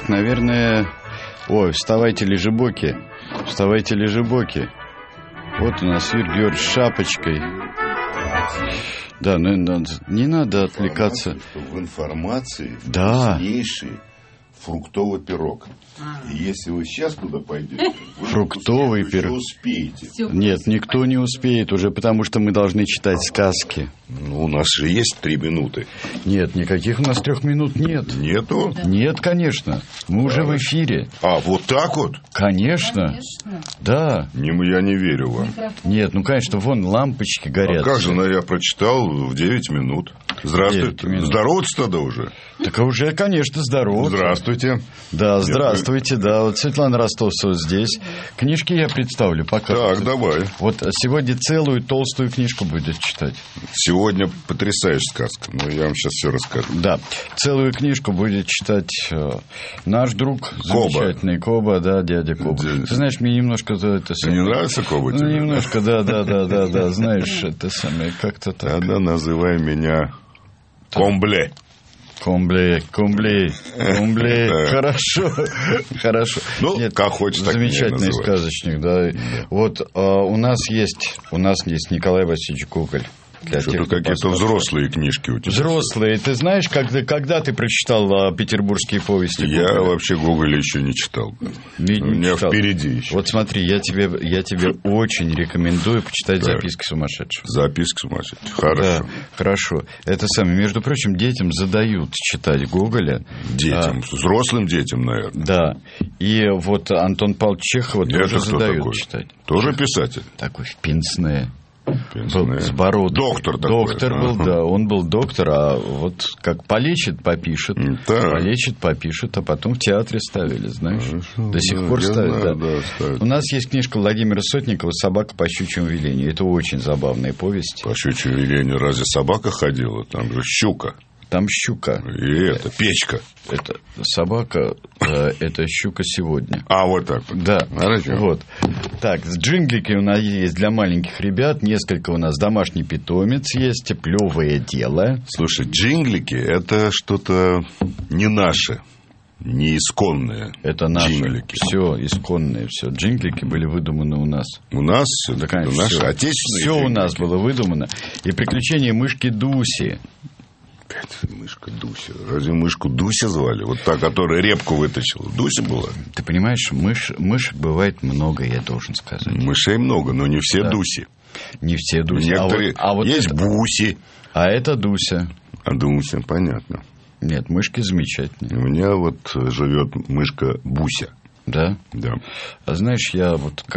Так, наверное... Ой, вставайте, лежебоки. Вставайте, лежебоки. Вот у нас Юрий Георгиевич с шапочкой. Да, ну не надо отвлекаться. В информации вкуснейший фруктовый пирог. И если вы сейчас туда пойдете, вы фруктовый пирог успеете. Нет, никто не успеет уже, потому что мы должны читать сказки. Ну, у нас же есть 3 минуты. Нет, никаких у нас 3 минут нет. Нету? Нет, конечно. Мы уже в эфире. А, вот так вот? Конечно. Да. Я не верю вам. Нет, ну, конечно, вон лампочки горят. А как же, я прочитал в 9 минут. Здравствуйте. Здороваться тогда уже? Так уже, конечно, здороваться. Здравствуйте. Да, здравствуйте, да. Вот Светлана Ростовцева здесь. Книжки я представлю пока. Так, давай. Вот сегодня целую толстую книжку будет читать. Сегодня потрясающая сказка. Но я вам сейчас все расскажу. Да, целую книжку будет читать наш друг, замечательный Коба, да, дядя Коба. Ты знаешь, мне немножко это самое... Не нравится Коба тебе? Ну, немножко, да, знаешь, это самое, как-то так. Тогда называй меня Комбле. Комбле. Хорошо. Ну, нет, как хочешь, так замечательный сказочник, да. Вот у нас есть Николай Васильевич Гоголь. Что-то какие-то взрослые книжки у тебя. Взрослые. Ты знаешь, когда ты прочитал петербургские повести Гоголя? Я вообще Гоголя еще не читал. У меня впереди еще. Вот смотри, я тебе очень рекомендую почитать «Записки сумасшедшего». «Записки сумасшедшего». Хорошо. Да, хорошо. Это самое. Между прочим, детям задают читать Гоголя. Детям? Взрослым детям, наверное. Да. И вот Антон Павлович Чехова тоже задают читать. Тоже писатель? Такой в пенсне. Был с бородой. Доктор такой. Доктор был, да. Он был доктор, а вот как полечит, попишет. Да. Полечит, попишет, а потом в театре ставили, знаешь. Хорошо, до сих пор ставят, да. Ставят. У нас есть книжка Владимира Сотникова «Собака по щучьему велению». Это очень забавная повесть. По щучьему велению разве собака ходила? Там же щука. Там щука. И это печка. Это собака, это щука сегодня. А, вот так. Да. Хорошо. Вот. Так, джинглики у нас есть для маленьких ребят. Несколько у нас домашний питомец есть. Плевое дело. Слушай, джинглики – это что-то не наше. Не исконные. Это наши. Все исконные. Все. Джинглики были выдуманы у нас. У нас? Да, конечно. Наши отечественные. Все у нас было выдумано. И приключения мышки Дуси. Мышка Дуся. Разве мышку Дуся звали? Вот та, которая репку вытащила. Дуся была? Ты понимаешь, мышек бывает много, я должен сказать. Мышей много, но не все Дуси. Не все Дуси. Некоторые... вот есть это... Буси. А это Дуся. А Дуся, понятно. Нет, мышки замечательные. У меня вот живет мышка Буся. Да? Да. А знаешь, я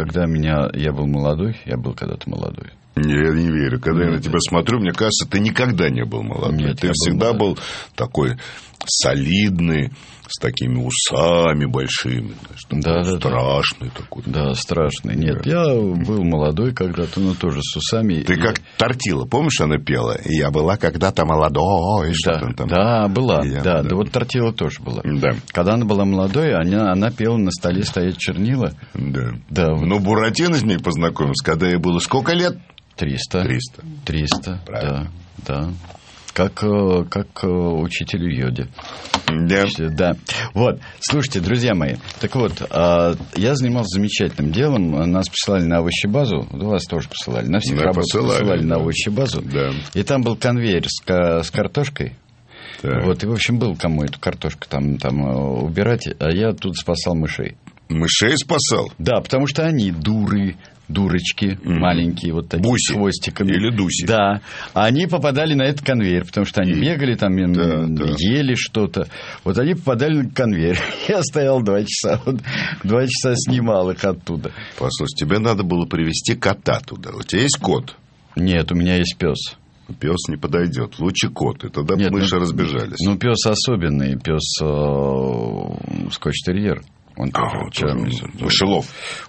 был молодой, я был когда-то молодой. Я не верю. Когда я на тебя смотрю, мне кажется, ты никогда не был молодой. Нет, ты всегда был такой солидный, с такими усами большими. Страшный такой. Да, страшный. Нет, я был молодой когда-то, но тоже с усами. Ты как Тортила, помнишь, она пела? Я была когда-то молодой. Да, была. Да, вот Тортила тоже была. Да. Когда она была молодой, она пела «На столе стоят чернила». Да. Но Буратино с ней познакомился, когда ей было сколько лет? 300. Правильно. Да. Как учителю Йоде. Да. Вот. Слушайте, друзья мои. Так вот, я занимался замечательным делом. Нас посылали на овощебазу. Вас тоже посылали. На всех работах посылали на овощебазу. Да. И там был конвейер с картошкой. Так. Вот. И, в общем, был кому эту картошку там убирать. А я тут спасал мышей. Мышей спасал? Да, потому что они дурочки маленькие, вот такие Буси. С хвостиками. Или дуси. Да. Они попадали на этот конвейер, потому что они бегали там, ели что-то. Вот они попадали на конвейер. Я стоял 2 часа. 2 часа снимал их оттуда. Послушай, тебе надо было привезти кота туда. У тебя есть кот? Нет, у меня есть пес. Пес не подойдет. Лучше кот. И тогда мыши разбежались. Ну, пес особенный. Пес скотч-терьер. Он мышелов.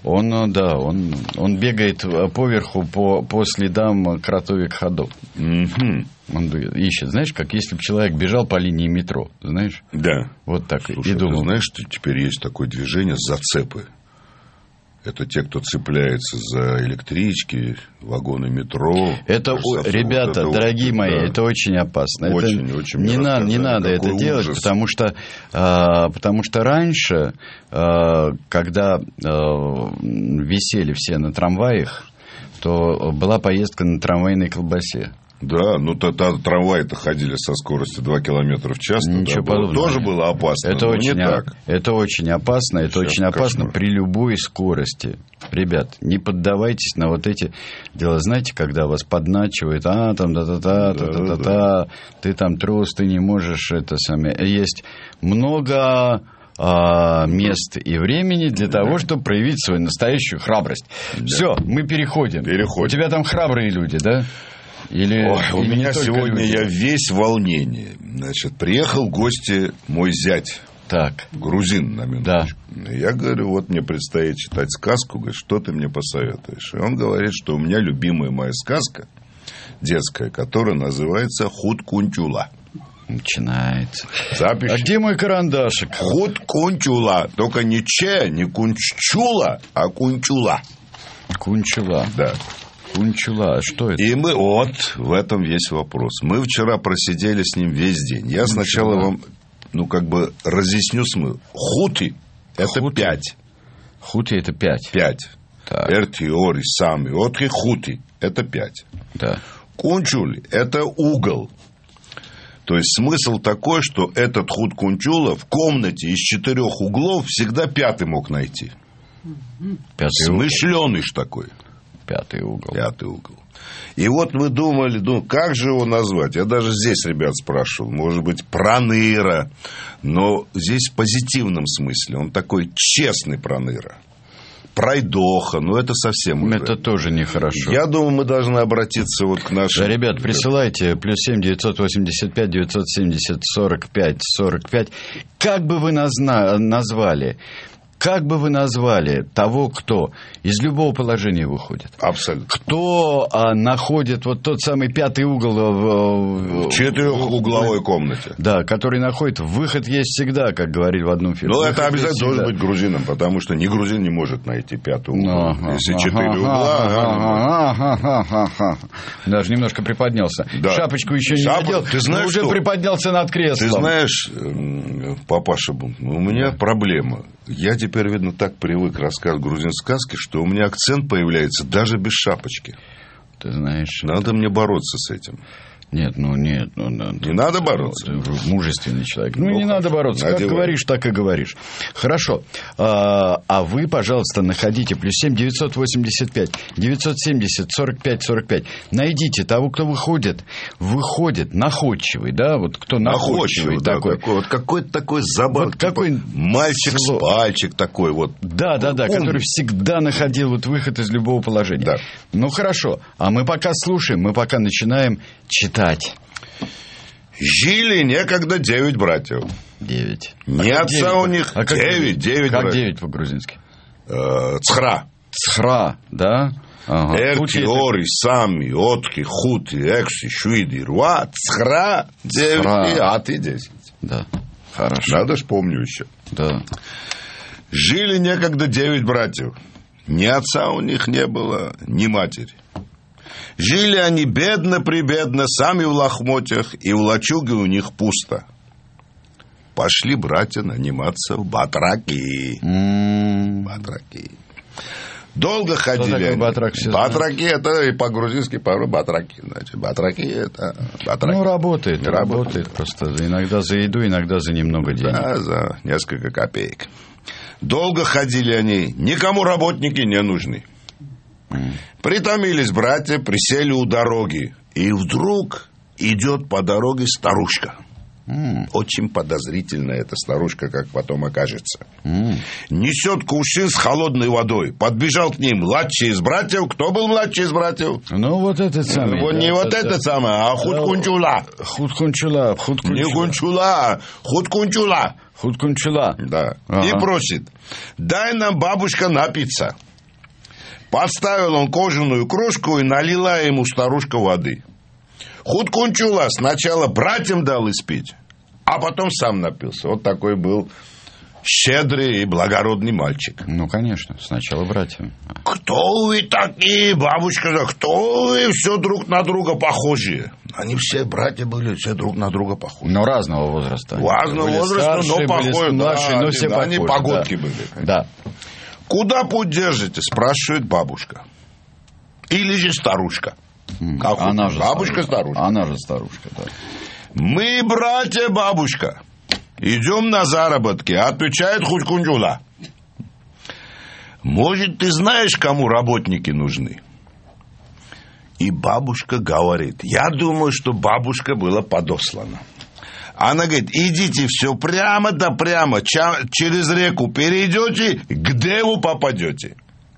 Он бегает поверху по следам кротовьих ходов. Он ищет. Знаешь, как если бы человек бежал по линии метро, знаешь? Да. Вот так. Слушай, и думал... ты знаешь, что теперь есть такое движение зацепы. Это те, кто цепляется за электрички, вагоны метро. Это, ребята, это дорогие мои, да. Это очень опасно. Очень не надо это делать, потому что раньше, когда висели все на трамваях, то была поездка на трамвайной колбасе. Да, ну трамваи-то ходили со скоростью 2 км в час. Ничего подобного. Тоже было опасно. Это очень опасно. Это очень опасно при любой скорости. Ребят, не поддавайтесь на вот эти дела. Знаете, когда вас подначивают, ты там трус, ты не можешь это самое. Есть много мест и времени для того, чтобы проявить свою настоящую храбрость. Да. Все, мы переходим. У тебя там храбрые люди, да? У меня сегодня я весь в волнении. Значит, приехал в гости мой зять. Так. Грузин, на минуточку. Да. Я говорю, вот мне предстоит читать сказку. Говорит, что ты мне посоветуешь? И он говорит, что у меня любимая моя сказка детская, которая называется «Худ-кунчула». Начинается. Запись. А где мой карандашик? Худ-кунчула. Только не че, не кунчула, а кунчула. Кунчула. Да. Кунчула, а что это? И мы, вот в этом весь вопрос. Мы вчера просидели с ним весь день. Я сначала вам, разъясню смысл. Хуты – это 5. Хуты – это 5. 5. Эрти, ори, сами, отки, хуты – это 5. Да. Кунчули – это угол. То есть смысл такой, что этот худ-кунчула в комнате из 4 углов всегда 5 мог найти. Смышленыш такой. 5 угол. 5 угол. И вот мы думали, как же его назвать? Я даже здесь ребят спрашивал. Может быть, проныра. Но здесь в позитивном смысле. Он такой честный проныра. Пройдоха. Но это совсем уже. Это тоже нехорошо. Я думаю, мы должны обратиться вот к нашим... Да, ребят, присылайте. +7 985 970 45 45. Как бы вы назвали... Как бы вы назвали того, кто из любого положения выходит? Абсолютно. Кто находит вот тот самый 5 угол в 4-угловой комнате? Да, который находит выход есть всегда, как говорили в одном фильме. Но это обязательно должен быть грузином, потому что ни грузин не может найти 5 угол. Если 4 угла... Даже немножко приподнялся. Да. Шапочку еще не надел, но уже приподнялся над креслом. Ты знаешь, папаша, у меня проблема. Я теперь, видно, так привык рассказывать грузинской сказки, что у меня акцент появляется даже без шапочки. Ты знаешь... Надо мне бороться с этим. Нет. Не надо бороться. Ты мужественный человек. Не надо бороться. Как говоришь, так и говоришь. Хорошо. А вы, пожалуйста, находите +7 985 970 45 45. Найдите того, кто выходит находчивый, да? Вот кто находчивый такой. Вот какой-то такой забавный. Вот какой мальчик с пальчик такой вот. Да, который всегда находил вот выход из любого положения. Да. Ну, хорошо. А мы пока слушаем, мы пока начинаем читать. Жили некогда 9 братьев. 9. Не отца у них. 9 как братьев. 9 по-грузински? Цхра. Цхра, да? Эрти, ори, сами, отки, хути, экси, шуиди, руа, цхра, 9, а ты 10. Да, хорошо. Надо ж помню еще. Да. Жили некогда 9 братьев. Ни отца у них не было, ни матери. Жили они бедно-прибедно, сами в лохмотьях, и в лачуге у них пусто. Пошли братья наниматься в батраки. Батраки. Долго ходили они. Батраки это и по-грузински батраки. Значит, батраки это батраки. Работает просто. Иногда за еду, иногда за немного денег. Да, за несколько копеек. Долго ходили они. Никому работники не нужны. Притомились братья, присели у дороги. И вдруг идет по дороге старушка. Очень подозрительная эта старушка, как потом окажется. Несет кувшин с холодной водой. Подбежал к ним младший из братьев. Кто был младший из братьев? Вот этот самый. Не вот этот самый, а Худ-кунчула. Худ-кунчула. Не Кунчула, Худ-кунчула. Худ-кунчула. Да. И просит: дай нам, бабушка, напиться. Подставил он кожаную кружку и налила ему старушка воды. Худ-кунчула сначала братьям дал испить, а потом сам напился. Вот такой был щедрый и благородный мальчик. Ну, конечно, сначала братья. Кто вы такие, бабушка? Кто вы? Все друг на друга похожи. Они все братья были, все друг на друга похожи. Но разного возраста. Разного возраста, но похожи. Младшие, да, но все похожи. Они погодки да. были. Да. Куда путь держите? Спрашивает бабушка. Или же старушка. Она же бабушка-старушка. Она же старушка, да. Мы, братья, бабушка, идем на заработки, отвечает Хуткунджула. Может, ты знаешь, кому работники нужны? И бабушка говорит, я думаю, что бабушка была подослана. Она говорит, идите все прямо да прямо, через реку перейдете, к Деву попадете.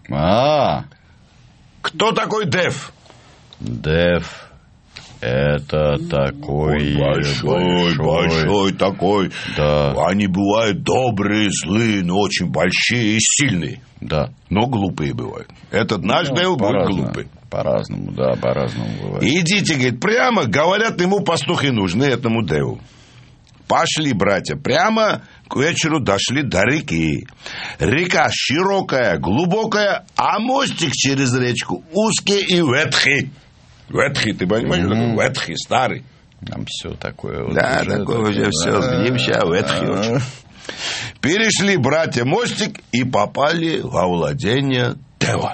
Кто такой Дев? Дев. Это такой большой такой. Да. Они бывают добрые, злые, но очень большие и сильные. Да. Но глупые бывают. Этот наш Дев будет глупый. По-разному, да, по-разному бывает. Идите, говорит, прямо, говорят, ему пастухи нужны, этому Деву. Пошли, братья, прямо к вечеру дошли до реки. Река широкая, глубокая, а мостик через речку узкий и ветхий. Ветхий, ты понимаешь, такой ветхий, старый. Там все такое. Вот да, такое уже все сгнившее, ветхий очень. Перешли, братья, мостик и попали во владение Дева.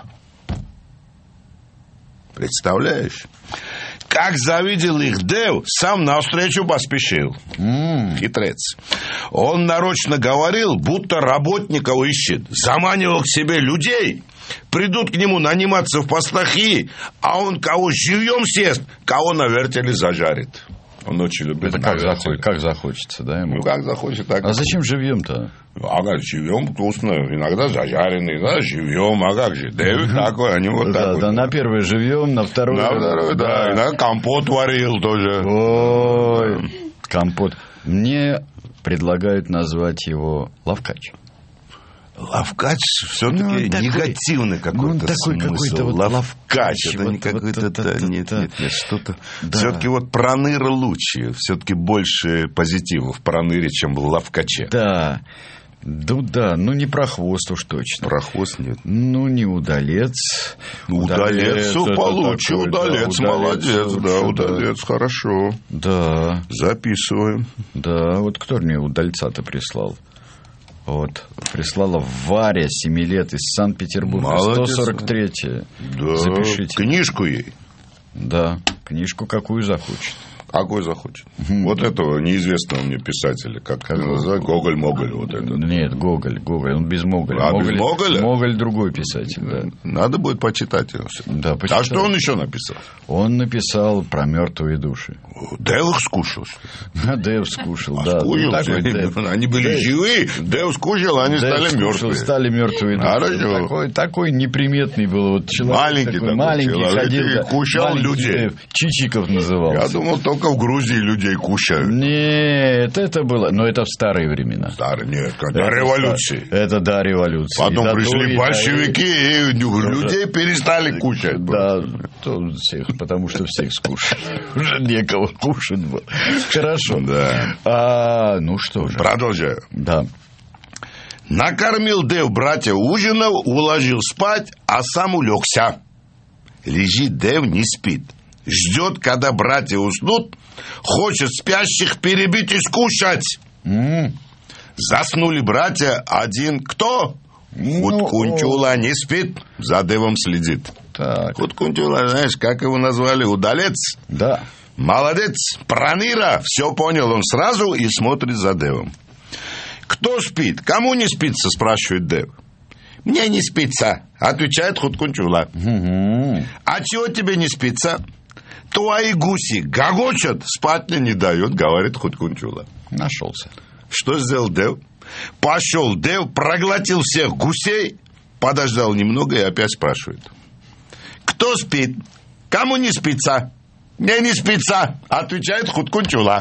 Представляешь? Как завидел их Дев, сам навстречу поспешил. Хитрец. Он нарочно говорил, будто работников ищет. Заманивал к себе людей. Придут к нему наниматься в пастухи, а он кого живьем съест, кого на вертеле зажарит. Он очень любит. Это как захочется, да, ему? Ну, как захочет, так. А зачем живьем-то? А как живьем вкусно, иногда зажаренный, иногда живьем, а как же? Дэвид такой, они вот так вот. Да, на первый живьем, на второй. На второй, да. Иногда компот варил тоже. Ой, компот. Мне предлагают назвать его Лавкач. Лавкач все-таки негативный какой-то такой смысл. Какой-то вот Лавкач, это не какой-то... Нет, что-то... Все-таки вот проныра лучше. Все-таки больше позитива в проныре, чем в Лавкаче. Да. Ну не про хвост уж точно. Про хвост нет. Ну, не удалец. Удалец получше, удалец, молодец, да, удалец, хорошо. Да. Записываем. Да, вот кто мне удальца-то прислал? Вот, прислала Варя, 7 лет, из Санкт-Петербурга. Молодец. 143-я. Да. Запишите. Книжку ей. Да, книжку какую захочет. Какой захочет? Вот этого неизвестного мне писателя, как называют, Гоголь-Моголь. Вот это. Нет, Гоголь, он без Моголя. Без Моголя? Моголь другой писатель, да. Надо будет почитать его. Да, почитать. А что он еще написал? Он написал про мертвые души. Дев их скушал, что ли? Дев скушал, да. Скушал, они были живые, Дев скушал, они стали мертвые. Стали мертвые души. Такой неприметный был вот человек. Маленький ходил. Кушал людей. Чичиков назывался. Я думал, только в Грузии людей кушают. Нет, это было... Но это в старые времена. Нет, до революции. Это до революции. Потом пришли большевики, и людей перестали кушать. Да, всех, потому что всех скушали. Уже некого кушать было. Хорошо. Да. Ну что же. Продолжаю. Да. Накормил Дев братьев ужинов, уложил спать, а сам улегся. Лежит Дев, не спит. Ждет, когда братья уснут, хочет спящих перебить и скушать. Заснули братья, один кто? Хуткунчула не спит, за Девом следит. Хуткунчула, знаешь, как его назвали? Удалец? Да. Молодец, проныра, все понял он сразу и смотрит за Девом. Кто спит? Кому не спится, спрашивает Дев. Мне не спится, отвечает Хуткунчула. А чего тебе не спится? Твои гуси гогочат, спать мне не дают, говорит Хуткунчула. Нашелся. Что сделал Дев? Пошел Дев, проглотил всех гусей, подождал немного и опять спрашивает. Кто спит? Кому не спится? Мне не спится, отвечает Хуткунчула.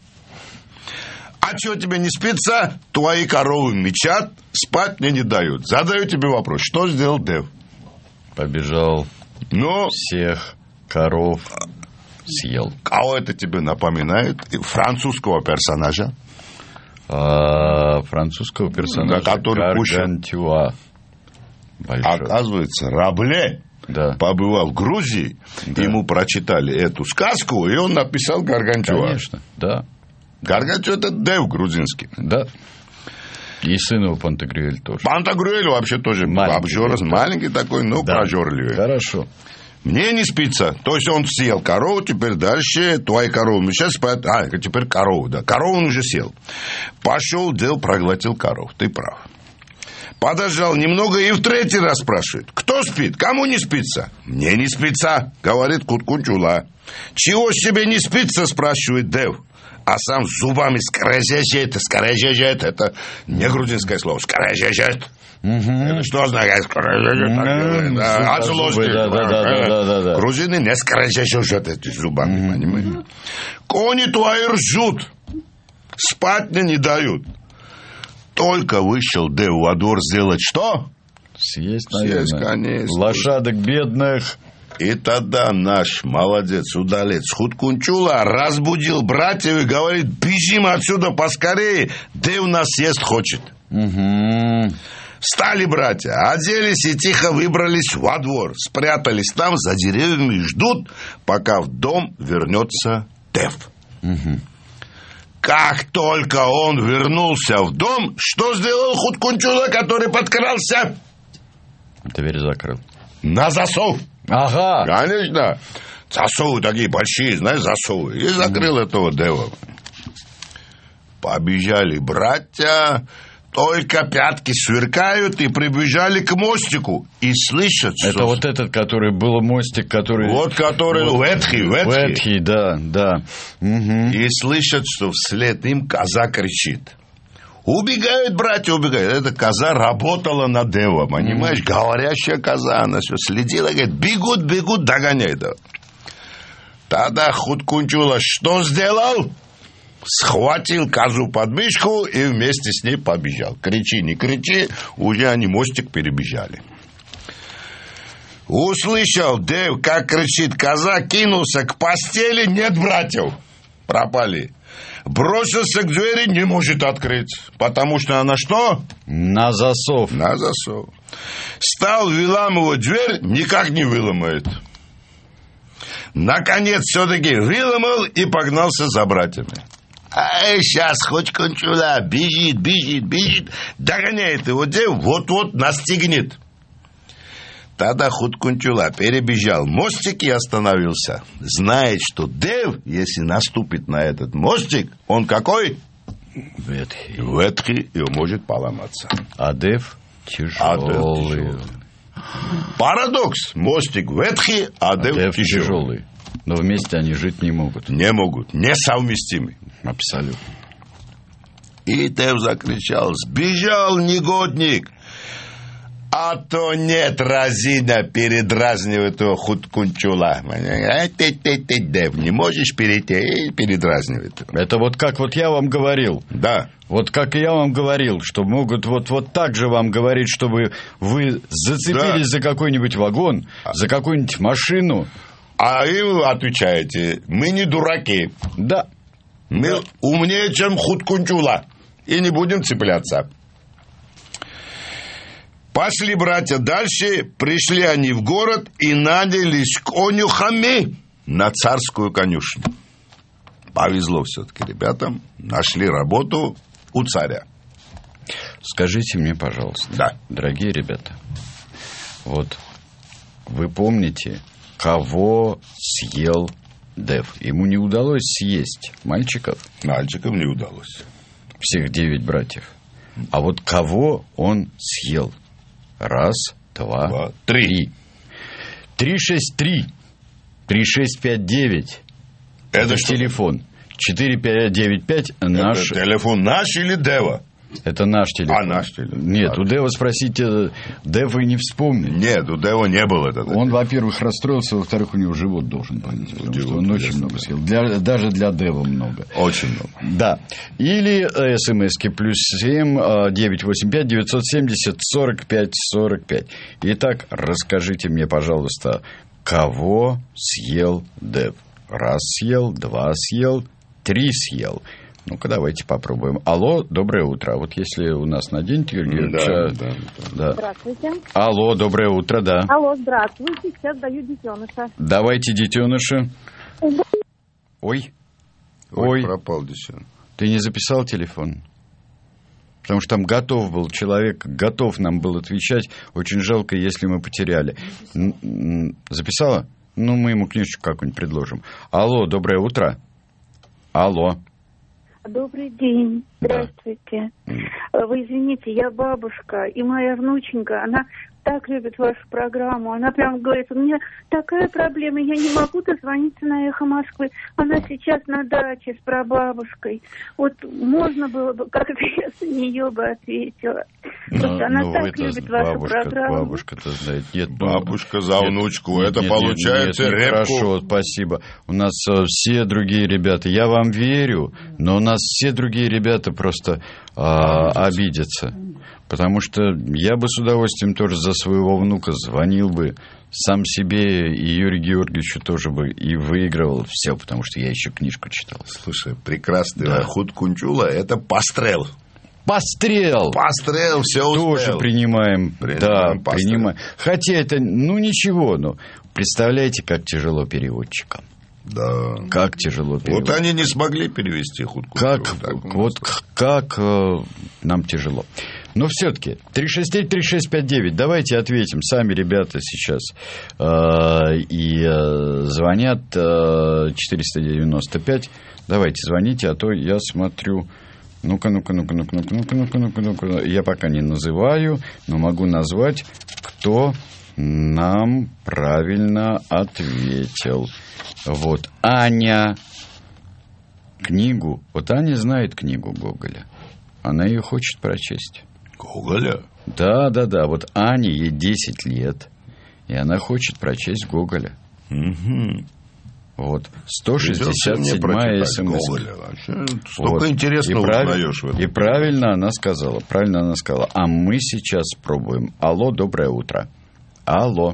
А чего тебе не спится? Твои коровы мычат, спать мне не дают. Задаю тебе вопрос, что сделал Дев? Побежал. Всех коров съел. Кого это тебе напоминает? Французского персонажа? французского персонажа, который Гаргантюа. Оказывается, Рабле побывал в Грузии, ему прочитали эту сказку, и он написал Гаргантюа. Конечно, да. Гаргантюа – это Дев грузинский. Да. И сын его Пантагрюэль тоже. Пантагрюэль вообще тоже маленький такой, но прожорливый. Хорошо. Мне не спится. То есть он съел корову, теперь дальше твои коровы. Сейчас спят. Теперь корову, да. Корову он уже съел. Пошел, проглотил корову. Ты прав. Подождал немного и в третий раз спрашивает. Кто спит? Кому не спится? Мне не спится, говорит Куткунчула. Чего себе не спится, спрашивает Дев. А сам зубами скорожежет. Это не грузинское слово. Скорожежет. Это что означает? От злости. Да. Грузины не скорожежет эти зубами, понимаете? Кони твои ржут. Спать мне не дают. Только вышел Дев во двор сделать что? Съесть, наверное. Съесть, конечно. Лошадок бедных. И тогда наш молодец, удалец Хуткунчула разбудил братьев и говорит: бежим отсюда поскорее, Дев нас съесть хочет. Встали братья, оделись и тихо выбрались во двор, спрятались там за деревьями и ждут, пока в дом вернется Дев. Как только он вернулся в дом, что сделал Хуткунчула, который подкрался? Дверь закрыл. На засов. Ага. Конечно. Засовы такие большие, знаешь, засовы. И закрыл этого Дева. Побежали братья, только пятки сверкают, и прибежали к мостику. И слышат, что... Это вот этот, который был мостик, который... Вот который... Ветхий, да. И слышат, что вслед им коза кричит. Убегают братья, убегают. Эта коза работала на Дева, понимаешь? Говорящая коза, она все следила, говорит, бегут, догоняй. Тогда Хуткунчула что сделал? Схватил козу под мышку и вместе с ней побежал. Кричи, не кричи, уже они мостик перебежали. Услышал Дев, как кричит коза, кинулся к постели, нет братьев, пропали. Бросился к двери, не может открыть, потому что она что? На засов. Стал выламывать дверь, никак не выломает. Наконец все-таки выломал и погнался за братьями. Сейчас Хуткунчула бежит, догоняет его Дев, вот-вот настигнет. Тогда Хуткунчула перебежал мостик и остановился. Знает, что Дев, если наступит на этот мостик, он какой? Ветхий, и он может поломаться. А Дев тяжелый. Парадокс. Мостик ветхий, а Дев тяжелый. Но вместе они жить не могут. Не могут, несовместимы. Абсолютно. И Дев закричал: сбежал негодник. А то нет, разина, передразнивает его Хуткунчула. Ты, Дев, не можешь перейти, и передразнивает. Это вот как вот я вам говорил. Да. Вот как я вам говорил, что могут вот так же вам говорить, чтобы вы зацепились за какой-нибудь вагон, за какую-нибудь машину. А вы отвечаете: мы не дураки. Да. Мы умнее, чем Хуткунчула. И не будем цепляться. Пошли братья дальше, пришли они в город и нанялись конюхами на царскую конюшню. Повезло все-таки ребятам, нашли работу у царя. Скажите мне, пожалуйста, дорогие ребята, вот вы помните, кого съел Дев? Ему не удалось съесть мальчиков? Мальчикам не удалось. Всех 9 братьев. А вот кого он съел? 1, 2, 3. 3, 6, 3. 3, 6, 5, 9. Это телефон. 4, 5, 9, 5. Наш... Это телефон наш или Дева? Это наш телефон. Наш телефон. Нет, у Дева спросите, Дев и не вспомнит. Нет, у Дева не было этого. Он, во-первых, расстроился, во-вторых, у него живот должен болеть, потому что он очень много съел. Даже для Дева много. Очень много. Да. Или смски +7 985 970 45 45. Итак, расскажите мне, пожалуйста, кого съел Дев? 1 съел, 2 съел, 3 съел. Ну-ка, давайте попробуем. Алло, доброе утро. Вот если у нас Наденька Георгиевича... Да. Здравствуйте. Алло, доброе утро, да. Алло, здравствуйте. Сейчас даю детеныша. Давайте детеныша. Ой. Пропал детеныш. Ты не записал телефон? Потому что там готов был человек, готов нам был отвечать. Очень жалко, если мы потеряли. Записала? Ну, мы ему книжечку какую-нибудь предложим. Алло, доброе утро. Алло. Добрый день. Здравствуйте. Вы извините, я бабушка, и моя внученька, она так любит вашу программу. Она прям говорит, у меня такая проблема, я не могу дозвониться на «Эхо Москвы». Она сейчас на даче с прабабушкой. Вот можно было бы, как-то я за нее бы ответила. Она так любит вашу программу. Бабушка-то знает. Нет, бабушка за внучку. Это получается репку. Хорошо, спасибо. У нас все другие ребята. Я вам верю, но у нас все другие ребята просто обидятся. Потому что я бы с удовольствием тоже за своего внука звонил бы сам себе и Юрию Георгиевичу тоже бы и выигрывал все, потому что я еще книжку читал. Слушай, прекрасный Ахуд Кунчула – это пострел. Пострел, все успел. Тоже принимаем. Принимаем. Хотя это, ничего, но представляете, как тяжело переводчикам. Да. Как тяжело переводить. Вот они не смогли перевести худку. Как нам тяжело. Но все-таки 363-3659. Давайте ответим. Сами ребята сейчас звонят 495. Давайте звоните, а то я смотрю. Ну-ка. Я пока не называю, но могу назвать, кто нам правильно ответил. Вот, Аня. Книгу. Вот Аня знает книгу Гоголя. Она ее хочет прочесть. Гоголя? Да. Вот Ане, ей 10 лет. И она хочет прочесть Гоголя. Угу. Вот. 167-я СМС. Столько интересного узнаешь в этом. И правильно она сказала. А мы сейчас пробуем. Алло, доброе утро. Алло.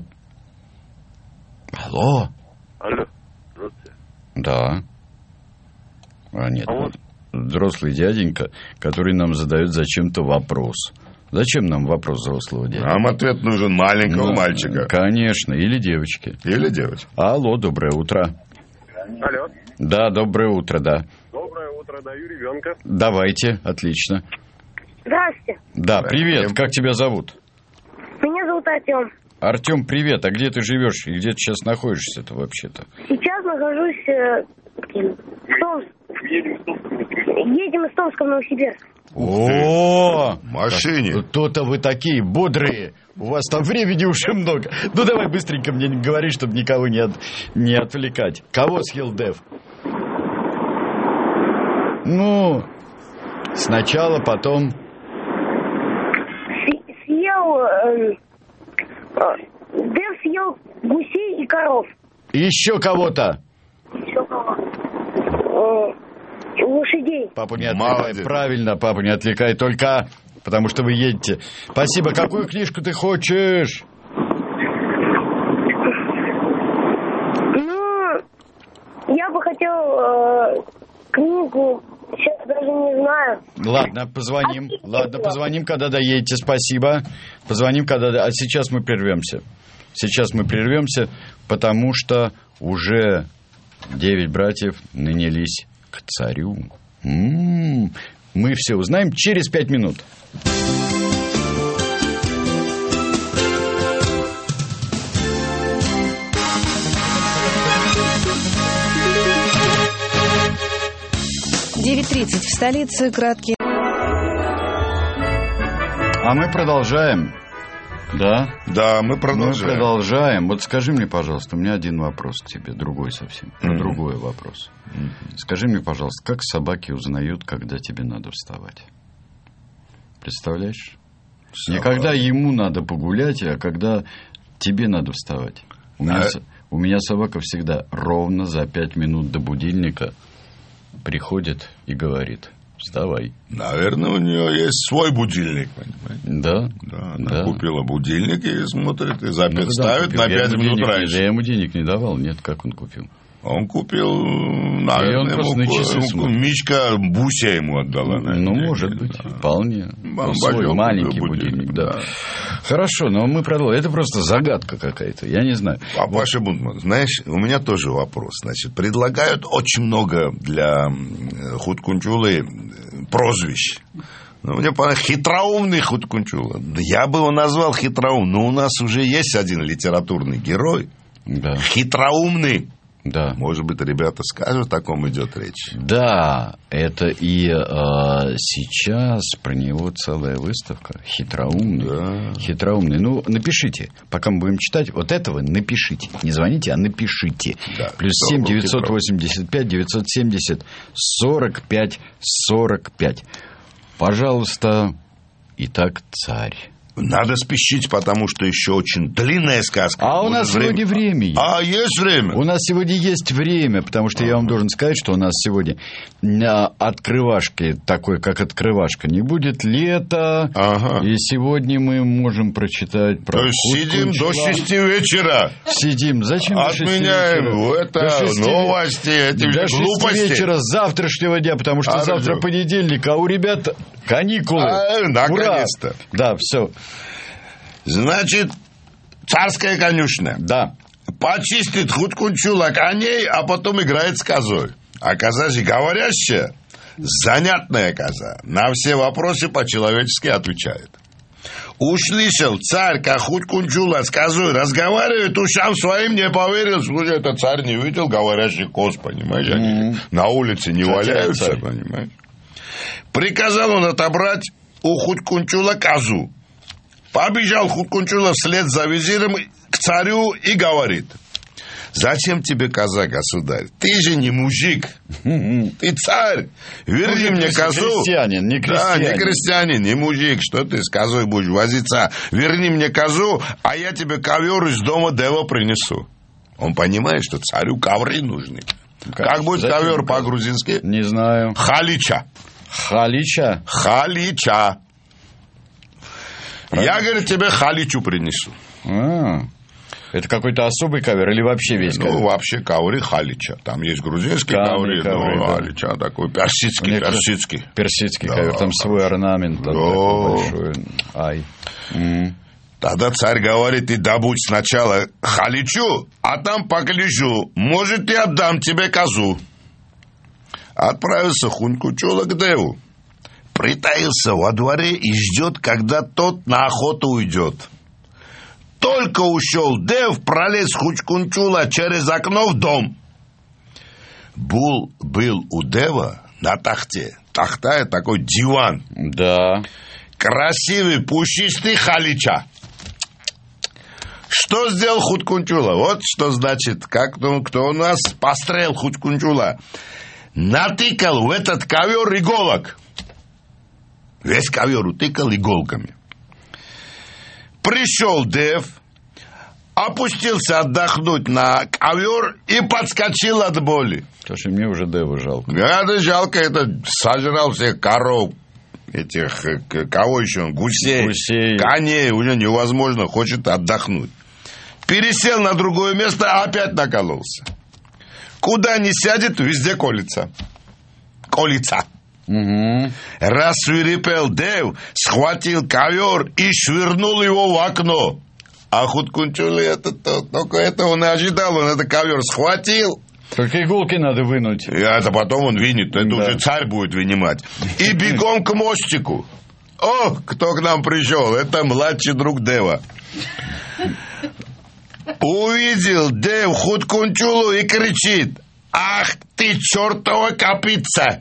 Здравствуйте. Да. Нет. Взрослый дяденька, который нам задает зачем-то вопрос. Зачем нам вопрос взрослого дяденьки? Нам ответ нужен маленького мальчика. Конечно. Или девочки. Алло, доброе утро. Алло. Да, доброе утро, да. Доброе утро, даю ребенка. Давайте, отлично. Здравствуйте. Да, привет, как тебя зовут? Меня зовут Артем. Артем, привет, а где ты живешь и где ты сейчас находишься-то вообще-то? Сейчас нахожусь в Томске. Едем из Томска в Новосибирск. О, машине. То-то вы такие бодрые. У вас там времени уже много. Ну, давай быстренько мне говори, чтобы никого не отвлекать. Кого съел Дэв? Ну, сначала, потом... Дэв съел гусей и коров. Еще кого-то? Лошадей. Папу не отвлекай. Правильно, папу не отвлекай. Только потому что вы едете. Спасибо. Какую книжку ты хочешь? Я бы хотел книгу. Сейчас даже не знаю. Ладно, позвоним, когда доедете. Спасибо. Позвоним, когда... А сейчас мы прервемся. Потому что уже 9 братьев нанялись к царю. Мы все узнаем через 5 минут. «9:30 в столице. Краткие. А мы продолжаем. Да? Да, мы продолжаем. Вот скажи мне, пожалуйста, у меня один вопрос к тебе, другой совсем. Другой вопрос. Скажи мне, пожалуйста, как собаки узнают, когда тебе надо вставать? Представляешь? Не когда ему надо погулять, а когда тебе надо вставать. У меня собака всегда ровно за 5 минут до будильника приходит и говорит: вставай. Наверное, у нее есть свой будильник, понимаете? Да. Она купила будильник и смотрит, и ставит на 5 минут раньше. Я ему денег не давал, нет, как он купил? Он купил, наверное, Мичка Буся ему отдала. Ну, может быть, вполне. Свой маленький будильник, да. Хорошо, но мы продолжим. Это просто загадка какая-то, я не знаю. Папаша Бунтман, знаешь, у меня тоже вопрос. Значит, предлагают очень много для Хуткунчулы прозвищ. Ну, мне понравилось, хитроумный Хуткунчула. Я бы его назвал хитроумным, но у нас уже есть один литературный герой. Да. Хитроумный. Да. Может быть, ребята скажут, о ком идет речь. Да, это и сейчас про него целая выставка. Хитроумный. Да. Хитроумный. Ну, напишите, пока мы будем читать, вот этого напишите. Не звоните, а напишите. Да. Плюс 7 985 970 45 45. Пожалуйста, итак, царь. Надо спешить, потому что еще очень длинная сказка. А у нас сегодня время есть. А, есть время? У нас сегодня есть время, потому что я вам должен сказать, что у нас сегодня открывашки, такой, как открывашка, не будет, лето. Ага. И сегодня мы можем прочитать про... То есть сидим до 6 вечера. Сидим. Зачем до 6 вечера? Отменяем это новости, эти до глупости. 6 вечера с завтрашнего дня, потому что завтра понедельник, а у ребят каникулы. Наконец-то. Ура! Да, все. Значит, царская конюшня. Да. Почистит Хуткунчула коней, а потом играет с козой. А коза же говорящая, занятная коза. На все вопросы по-человечески отвечает. Услышал царь, как Хуткунчула с козой разговаривает, ушам своим не поверил. Слушай, это царь не видел говорящих коз, понимаешь? Они на улице не валяются, понимаешь? Приказал он отобрать у Хуткунчула козу. Побежал Хуткунчула вслед за визиром к царю и говорит: зачем тебе коза, государь? Ты же не мужик. Ты царь. Верни мне козу. Крестьянин, не крестьянин. Да, не крестьянин, не мужик. Что ты с козой будешь возиться? Верни мне козу, а я тебе ковер из дома Дева принесу. Он понимает, что царю ковры нужны. Как будет ковер по-грузински? Не знаю. Халича. Халича? Халича. Я, говорит, тебе халичу принесу. Это какой-то особый ковер или вообще весь ковер? Ну, вообще ковры халича. Там есть грузинские ковры, но халича такой персидский. Персидский ковер, там свой орнамент такой большой. Ай. Тогда царь говорит: и добудь сначала халичу, а там погляжу, может, и отдам тебе козу. Отправился Хуткунчула к Деву. Притаился во дворе и ждет, когда тот на охоту уйдет. Только ушел Дев, пролез Хуткунчула через окно в дом. Был у Дева на тахте. Тахта — это такой диван. Да. Красивый, пушистый халича. Что сделал Хуткунчула? Вот что значит, кто у нас пострел Хуткунчула. Натыкал в этот ковер иголок. Весь ковер утыкал иголками. Пришел Дев, опустился отдохнуть на ковер и подскочил от боли. Слушай, мне уже Дева жалко. Да, жалко, это сожрал всех коров, этих, кого еще, гусей, коней, уже невозможно, хочет отдохнуть. Пересел на другое место, опять накололся. Куда ни сядет, везде колется. Колется. Угу. Рассвирепел Дев, схватил ковер и швырнул его в окно. А Хуткунчула только этого не ожидал, он этот ковер схватил. Только иголки надо вынуть. И это потом он вынет, это уже царь будет вынимать. И бегом к мостику. О, кто к нам пришел? Это младший друг Дева. Увидел Дев Хуткунчулу и кричит: ах ты, чертова копытца!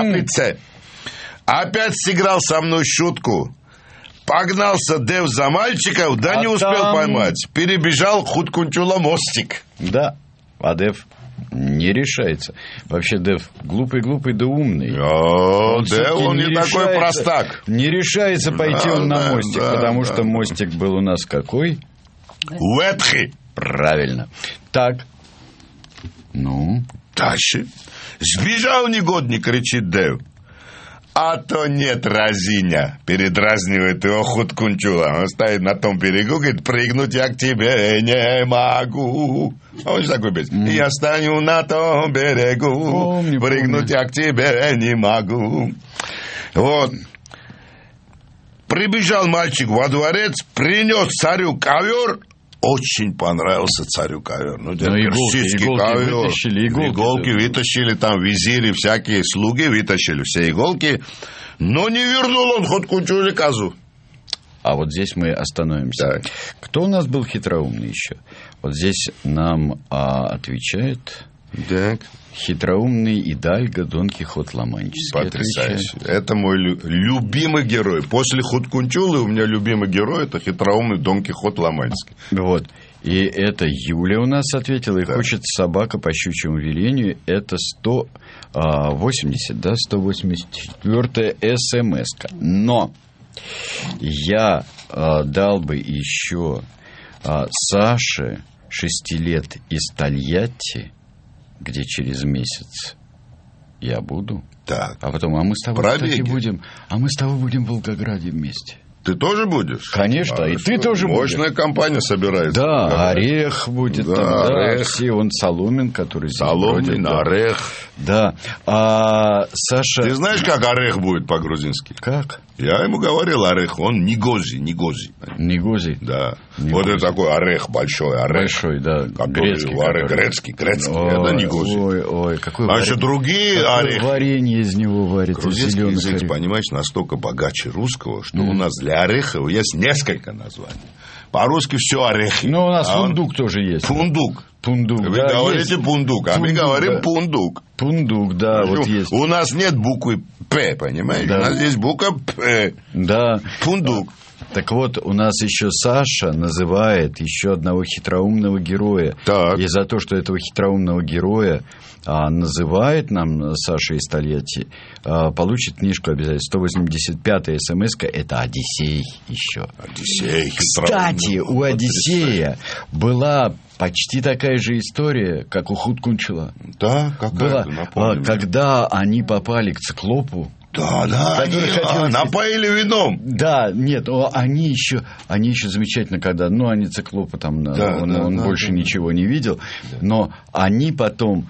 Опять сыграл со мной шутку. Погнался Дев за мальчиков, да не успел поймать. Перебежал Хуткунчула мостик. Да, а Дев не решается. Вообще Дев глупый, да умный. Дев, он не такой простак. Не решается пойти он на мостик, потому что мостик был у нас какой? Ветхий. Правильно. Так. Ну? Дальше. Сбежал негодник, кричит Дев. А то нет разиня. Передразнивает его Хуткунчула. Он стоит на том берегу, говорит, прыгнуть я к тебе не могу. А он же такой песня. Я стою на том берегу, прыгнуть я к тебе не могу. Вот. Прибежал мальчик во дворец, принес царю ковер. Очень понравился царю ковер. Ну, персидский ковер. Иголки вытащили, там визири, всякие слуги вытащили все иголки. Но не вернул он Хуткунчуле козу. А вот здесь мы остановимся. Так. Кто у нас был хитроумный еще? Вот здесь нам отвечает... Так. Хитроумный Идальго Дон Кихот Ла-Манческий. Потрясающе. Это мой любимый герой. После Хуткунчулы у меня любимый герой — это хитроумный Дон Кихот Ла-Манческий. Вот. И это Юля у нас ответила. И хочет собака по щучьему велению. Это 180, да, 184-я СМС-ка. Но я дал бы еще Саше 6 лет из Тольятти, где через месяц я буду. Так. А потом, мы с тобой, кстати, будем в Волгограде вместе. Ты тоже будешь? Конечно, и ты тоже будешь. Мощная компания собирается. Да, Орех будет да, там, Орех. все, он Соломин, который здесь Соломин, бродит, Орех. Да. Саша... Ты знаешь, как Орех будет по-грузински? Как? Я ему говорил Орех, он Негози. Негози? Да. Негози. Вот это такой Орех, большой Орех. Большой, да, грецкий. Грецкий, это Негози. Ой, какой А еще другие орехи. Варенье из него варят. Грузинский язык, понимаешь, настолько богаче русского, что у нас для орехов есть несколько названий. По-русски все орехи. Ну, у нас фундук тоже есть. Фундук. Вы говорите пундук, а мы говорим да. пундук. Пундук, да, вот есть. У нас нет буквы П, понимаешь? Да. У нас есть буква П. Да. Пундук. Так вот, у нас еще Саша называет еще одного хитроумного героя. Так. И за то, что этого хитроумного героя называет нам Саша из Тольятти, получит книжку обязательно. 185-я СМС-ка – это Одиссей еще. Одиссей. Кстати, у Одиссея была почти такая же история, как у Хуткунчула. Да, какая? Была, когда они попали к циклопу. Да, они напоили вином. Да, нет, они еще замечательно, когда, они циклопы там, он больше ничего не видел, но они потом,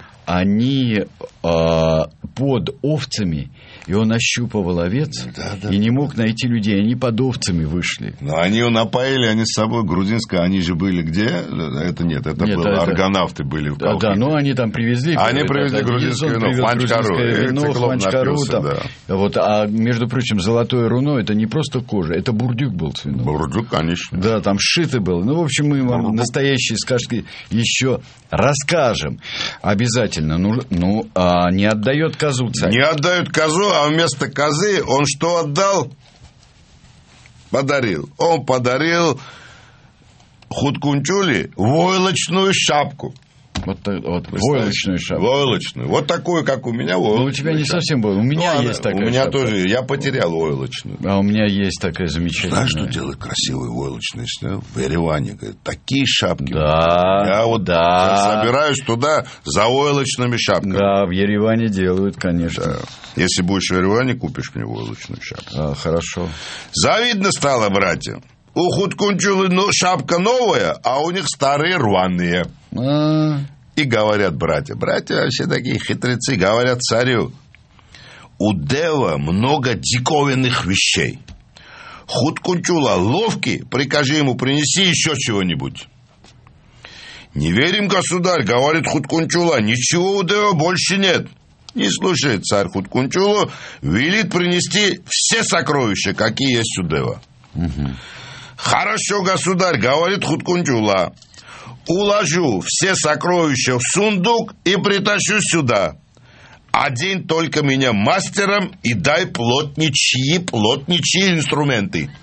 под овцами, и он ощупывал овец, и не мог найти людей, они под овцами вышли. Но они его напоили, они с собой грузинское, они же были где? Это было аргонавты были в Колхиде. Да, но они там привезли. Они привезли грузинское вино, фланчкару там. Да. Вот, а между прочим, золотое руно — это не просто кожа, это бурдюк был с вином. Бурдюк, конечно. Да, там сшито было. В общем, мы вам настоящие сказки еще расскажем. Обязательно. Не отдает козу царь. Не отдает козу, а вместо козы он что отдал? Подарил. Он подарил Хуткунчуле войлочную шапку. Вот войлочную шапку. Войлочную. Вот такую, как у меня, войлочную. У тебя не совсем было. У меня есть такая. У меня шапка. тоже. Я потерял войлочную. А у меня есть такая замечательная. Знаешь, что делают красивые войлочные? В Ереване. Такие шапки. Да. Я собираюсь туда за войлочными шапками. Да, в Ереване делают, конечно. Да. Если будешь в Ереване, купишь мне войлочную шапку. Хорошо. Завидно стало, братья. У Хуткунчулы шапка новая, а у них старые рваные. И говорят братья вообще такие хитрецы, говорят царю: у Дева много диковинных вещей. Хуткунчула ловкий, прикажи ему принеси еще чего-нибудь. Не верим, государь, говорит Хуткунчула, ничего у Дева больше нет. Не слушает царь Хуткунчулу, велит принести все сокровища, какие есть у Дева. Хорошо, государь, говорит Хуткунчула, уложу все сокровища в сундук и притащу сюда. Одень только меня мастером и дай плотничьи инструменты.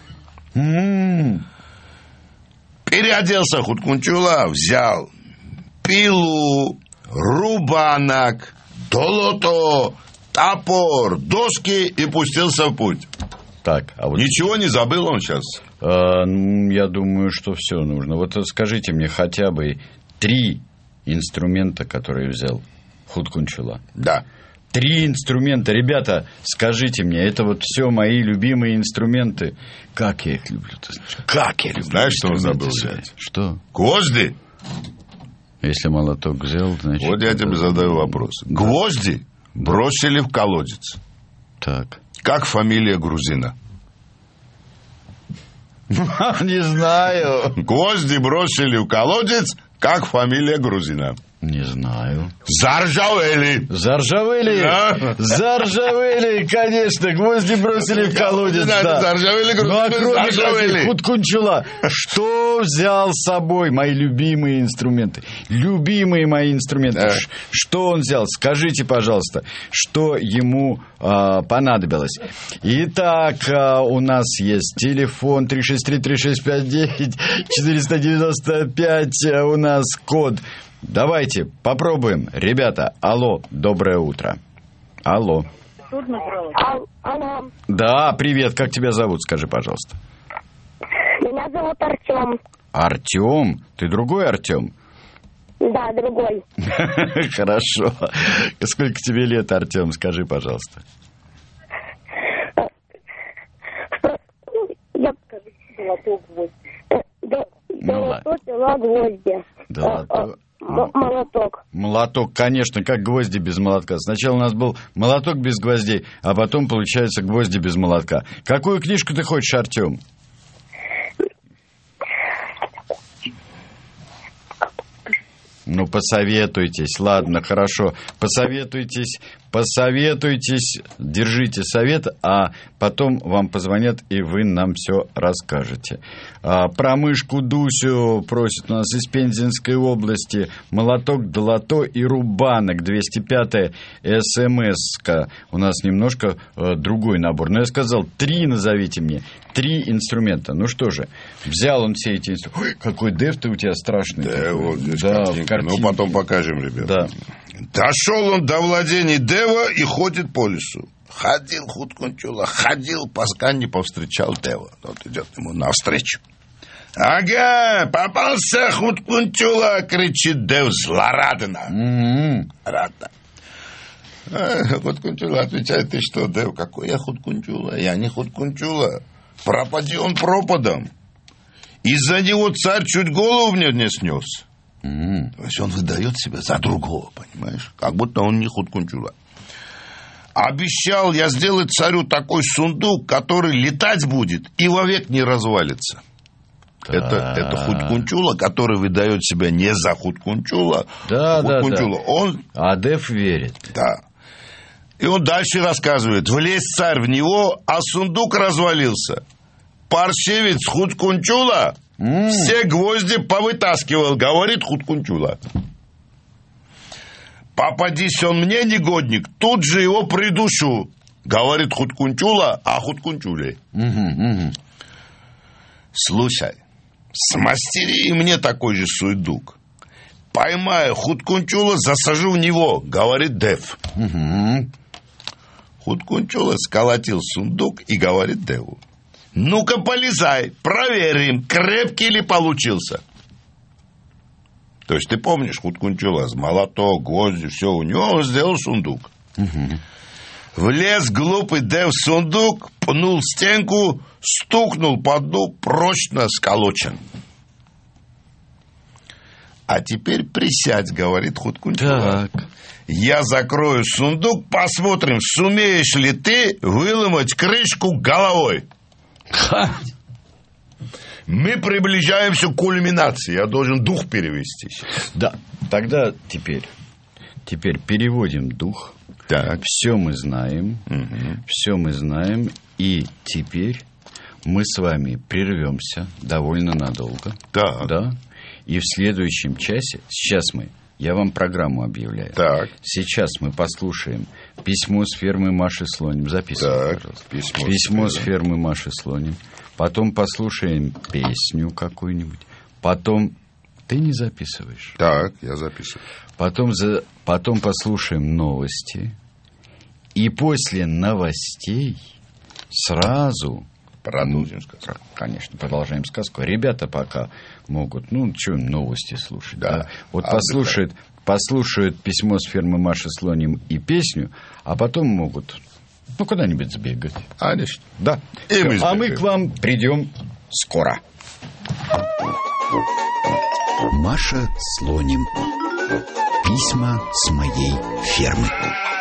Переоделся Хуткунчула, взял пилу, рубанок, долото, топор, доски и пустился в путь. Так, ничего не забыл он сейчас? Я думаю, что все нужно. Вот скажите мне хотя бы 3 инструмента, которые взял Хуткунчула. Да. 3 инструмента. Ребята, скажите мне, это вот все мои любимые инструменты. Как я их люблю, ты знаешь? Как я люблю. Знаешь, что он забыл свои. взять? Что? Гвозди. Если молоток взял, значит... Вот я тебе задаю вопрос. Гвозди бросили в колодец. Так. Как фамилия грузина? Не знаю. Гвозди бросили в колодец. Как фамилия грузина? Не знаю. Заржавели. Заржавели? Да. Заржавели, конечно. Гвозди бросили в колодец. Да. Заржавели грузины. Ну, а кроме Заржавели. Хуткунчула, что взял с собой? Мои любимые инструменты. Любимые мои инструменты. Да. Что он взял? Скажите, пожалуйста, что ему понадобилось. Итак, у нас есть телефон 363-3659, 495, у нас код. Давайте попробуем. Ребята, алло, доброе утро. Алло. Алло. Да, привет, как тебя зовут, скажи, пожалуйста. Меня зовут Артем. Артем? Ты другой Артем? Да, другой. Хорошо. Сколько тебе лет, Артем, скажи, пожалуйста. Я долотила гвозди. Молоток. Молоток, конечно, как гвозди без молотка. Сначала у нас был молоток без гвоздей, а потом, получается, гвозди без молотка. Какую книжку ты хочешь, Артем? Ну, посоветуйтесь. Ладно, хорошо. Посоветуйтесь, держите совет, а потом вам позвонят, и вы нам все расскажете. Про мышку Дусю просят у нас из Пензенской области. Молоток, долото и рубанок. 205-я СМС-ка. У нас немножко другой набор. Но я сказал, 3 назовите мне. 3 инструмента. Ну что же, взял он все эти инструменты. Ой, какой дев ты у тебя страшный. Да, вот здесь да, картинка. Ну, потом покажем, ребята. Да. Дошел он до владений Дева и ходит по лесу. Ходил Хуткунчула, ходил, пока не повстречал Дева. Вот идет ему навстречу. Ага, попался Хуткунчула, кричит Дев злорадно. Радно. Хуткунчула отвечает, ты что, Дев, какой я Хуткунчула? Я не Хуткунчула. Пропади он пропадом. Из-за него царь чуть голову мне не снес. То есть он выдает себя за другого, понимаешь? Как будто он не Хуткунчула. Обещал я сделать царю такой сундук, который летать будет и вовек не развалится. Это Хуткунчула, который выдает себя не за Хуткунчула. Да. Он... А Дев верит. Да. И он дальше рассказывает. Влез царь в него, а сундук развалился. Паршивец Хуткунчула все гвозди повытаскивал, говорит Хуткунчула. Попадись он мне, негодник, тут же его придушу, говорит Хуткунчула, а Хуткунчуле. Слушай, смастери мне такой же сундук. Поймаю Хуткунчула, засажу в него, говорит Дев. Хуткунчула сколотил сундук и говорит Деву. Ну-ка, полезай, проверим, крепкий ли получился. То есть, ты помнишь, Хуткунчула, молоток, гвозди, все, у него он сделал сундук. Влез глупый Дев в сундук, пнул стенку, стукнул по дну, прочно сколочен. А теперь присядь, говорит Хуткунчула. Так. Я закрою сундук, посмотрим, сумеешь ли ты выломать крышку головой. Мы приближаемся к кульминации. Я должен дух перевести. Да, тогда теперь переводим дух. Так. Все мы знаем. Все мы знаем. И теперь мы с вами прервемся довольно надолго. Так. Да. И в следующем часе, я вам программу объявляю. Так. Сейчас мы послушаем письмо с фермы Маши Слоним. Записывай, пожалуйста. Письмо с фермы Маши Слоним. Потом послушаем песню какую-нибудь. Потом... Ты не записываешь. Так, я записываю. Потом послушаем новости. И после новостей сразу Продолжим сказку. Конечно, продолжаем сказку. Ребята пока могут, что им новости слушать. Да. Вот послушают письмо с фермы Маши Слоним и песню, а потом могут, куда-нибудь сбегать. Конечно. Да. А мы к вам придем скоро. Маша Слоним. Письма с моей фермы.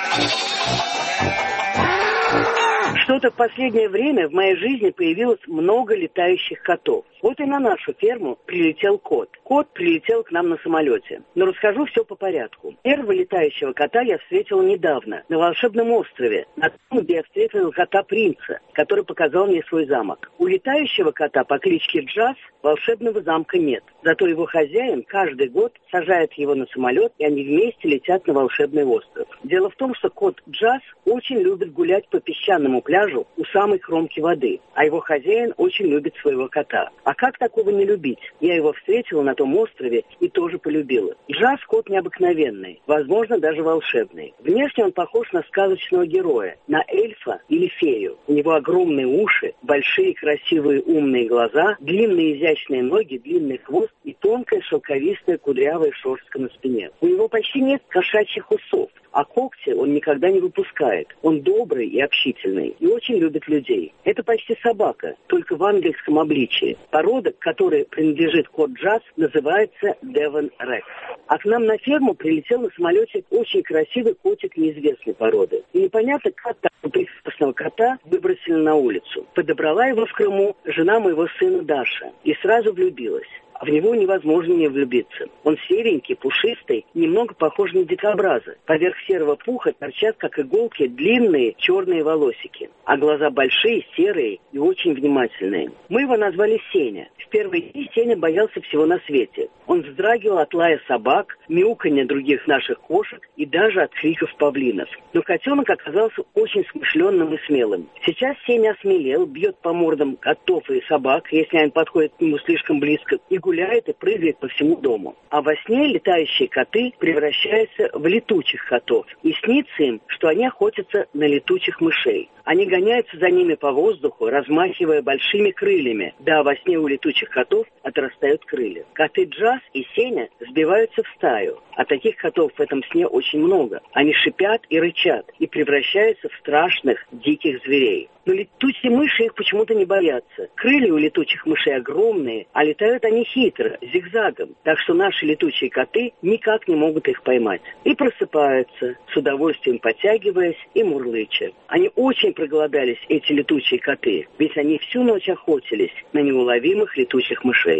Что-то в последнее время в моей жизни появилось много летающих котов. Вот и на нашу ферму прилетел кот. Кот прилетел к нам на самолете. Но расскажу все по порядку. Первого летающего кота я встретила недавно, на волшебном острове, на том, где я встретила кота-принца, который показал мне свой замок. У летающего кота по кличке Джаз волшебного замка нет. Зато его хозяин каждый год сажает его на самолет, и они вместе летят на волшебный остров. Дело в том, что кот Джаз очень любит гулять по песчаному пляжу у самой кромки воды, а его хозяин очень любит своего кота. А как такого не любить? Я его встретила на том острове и тоже полюбила. Джаз кот необыкновенный, возможно, даже волшебный. Внешне он похож на сказочного героя, на эльфа или фею. У него огромные уши, большие красивые умные глаза, длинные изящные ноги, длинный хвост и тонкая шелковистая кудрявая шерстка на спине. У него почти нет кошачьих усов, а когти он никогда не выпускает. Он добрый и общительный, и очень любит людей. Это почти собака, только в ангельском обличии. Порода, к которой принадлежит кот Джаз, называется Девон Рекс. А к нам на ферму прилетел на самолете очень красивый котик неизвестной породы. И непонятно, как такого прекрасного кота выбросили на улицу. Подобрала его в Крыму жена моего сына Даша и сразу влюбилась. А в него невозможно не влюбиться. Он серенький, пушистый, немного похож на дикобраза. Поверх серого пуха торчат, как иголки, длинные черные волосики. А глаза большие, серые и очень внимательные. Мы его назвали Сеня. В первые дни Сеня боялся всего на свете. Он вздрагивал от лая собак, мяуканья других наших кошек и даже от криков павлинов. Но котенок оказался очень смышленным и смелым. Сейчас Сеня осмелел, бьет по мордам котов и собак, если они подходят к нему слишком близко, и гуляет и прыгает по всему дому. А во сне летающие коты превращаются в летучих котов. И снится им, что они охотятся на летучих мышей. Они гоняются за ними по воздуху, размахивая большими крыльями. Да, во сне у летучих котов отрастают крылья. Коты Джаз и Сеня сбиваются в стаю. А таких котов в этом сне очень много. Они шипят и рычат, и превращаются в страшных, диких зверей. Но летучие мыши их почему-то не боятся. Крылья у летучих мышей огромные, а летают они хитро, зигзагом. Так что наши летучие коты никак не могут их поймать. И просыпаются, с удовольствием подтягиваясь и мурлыча. Они очень проголодались, эти летучие коты, ведь они всю ночь охотились на неуловимых летучих мышей.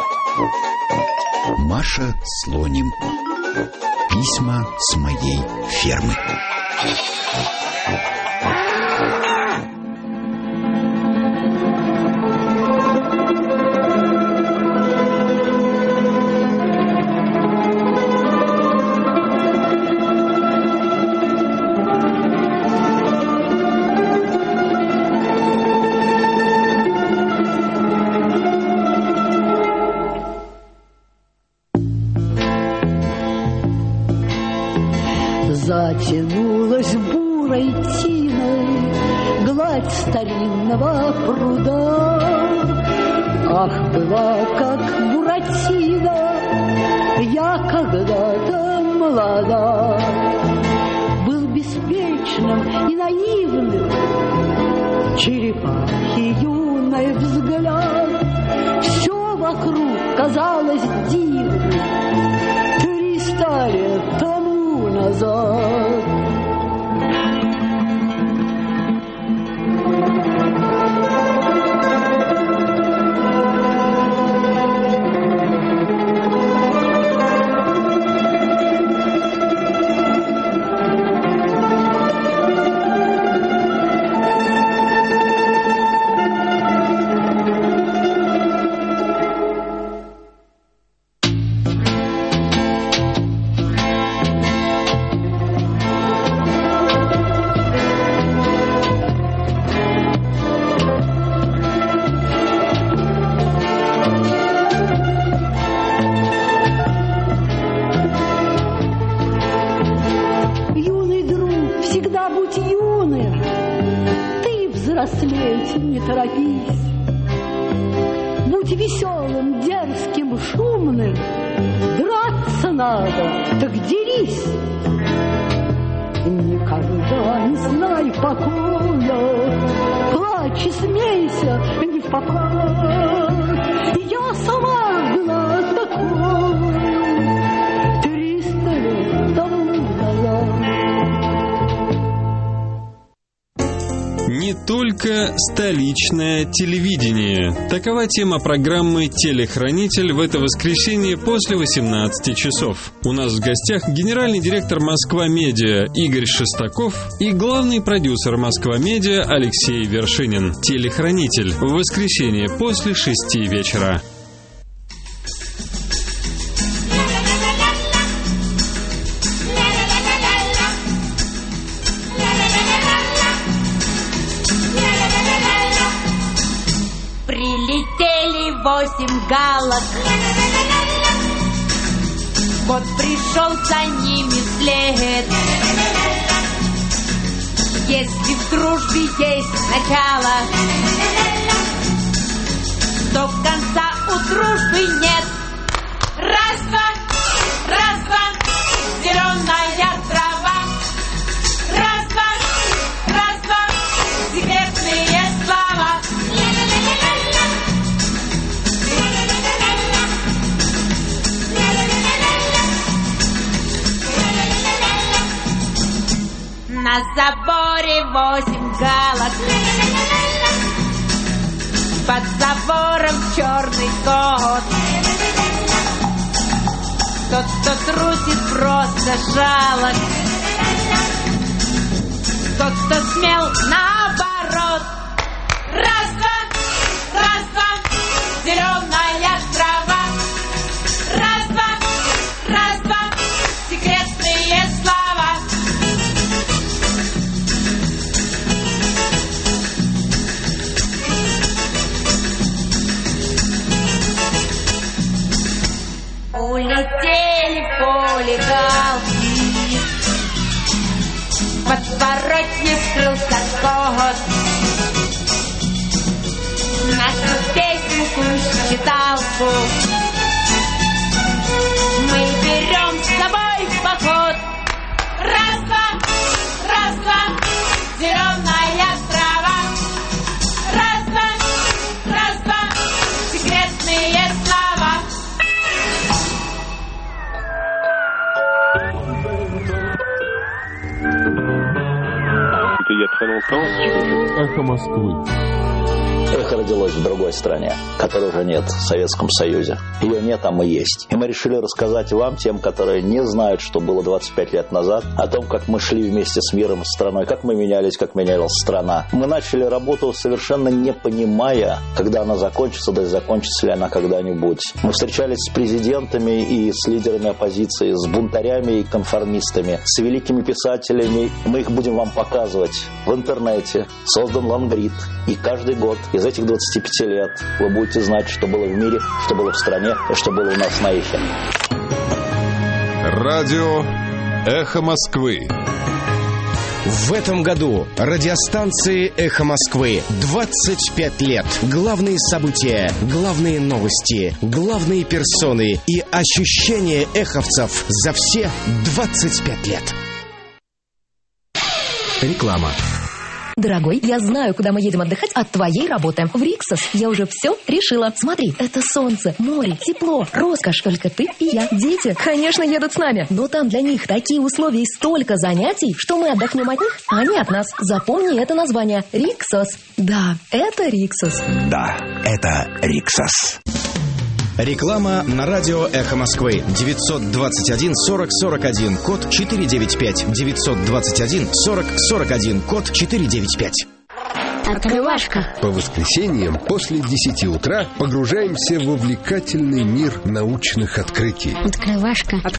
Маша Слоним. Письма с моей фермы. Затянулась бурой тиной гладь старинного пруда. Ах, была как Буратино, я когда-то молода. Был беспечным и наивным черепахи юный взгляд. Все вокруг казалось дивным 300 лет тому назад. взрослеть не торопись. Будь веселым, дерзким, шумным, драться надо, так дерись. Никогда не знай покоя, плачь и смейся не в попад. Я сама была такой 300 лет тому назад. Не только столичное телевидение. Такова тема программы «Телехранитель» в это воскресенье после 18 часов. У нас в гостях генеральный директор «Москва-Медиа» Игорь Шестаков и главный продюсер «Москва-Медиа» Алексей Вершинин. «Телехранитель» в воскресенье после 6 вечера. Прилетели 8 галок, вот пришел за ними след. Если в дружбе есть начало, то конца у дружбы нет. Раз-два, раз-два, зеленая трава. Раз-два, раз-два, секретные слова. На заборе 8 галок, под забором черный кот. Тот, кто трусит, просто жалок. Тот, кто смел, наоборот. Раз-два, раз-два, зеленая трава. Раз-два, раз-два, секретные слова. Улетели в поле галки, в подворотне скрылся кот. Нашу песенку, считалку мы берем с собой в поход. Раз-два, раз-два, зеленая трава. Раз-два, раз-два, секретные слова. Il y a très longtemps. Эхо Москвы. Эхо родилось в другой стране, которой уже нет, в Советском Союзе. Ее нет, а мы есть. И мы решили рассказать вам, тем, которые не знают, что было 25 лет назад, о том, как мы шли вместе с миром и страной, как мы менялись, как менялась страна. Мы начали работу, совершенно не понимая, когда она закончится, да и закончится ли она когда-нибудь. Мы встречались с президентами и с лидерами оппозиции, с бунтарями и конформистами, с великими писателями. Мы их будем вам показывать в интернете. Создан лонгрид. И каждый год из этих 25 лет вы будете знать, что было в мире, что было в стране и что было у нас на эхе. Радио «Эхо Москвы». В этом году радиостанции «Эхо Москвы» 25 лет. Главные события, главные новости, главные персоны и ощущения эховцев за все 25 лет. Реклама. Дорогой, я знаю, куда мы едем отдыхать от твоей работы. В Риксос я уже все решила. Смотри, это солнце, море, тепло, роскошь. Только ты и я. Дети, конечно, едут с нами. Но там для них такие условия и столько занятий, что мы отдохнем от них, а не от нас. Запомни это название. Риксос. Да, это Риксос. Да, это Риксос. Реклама на радио «Эхо Москвы». 921 40 41, код 495. 921 40 41, код 495. Открывашка. По воскресеньям после 10 утра погружаемся в увлекательный мир научных открытий. Открывашка.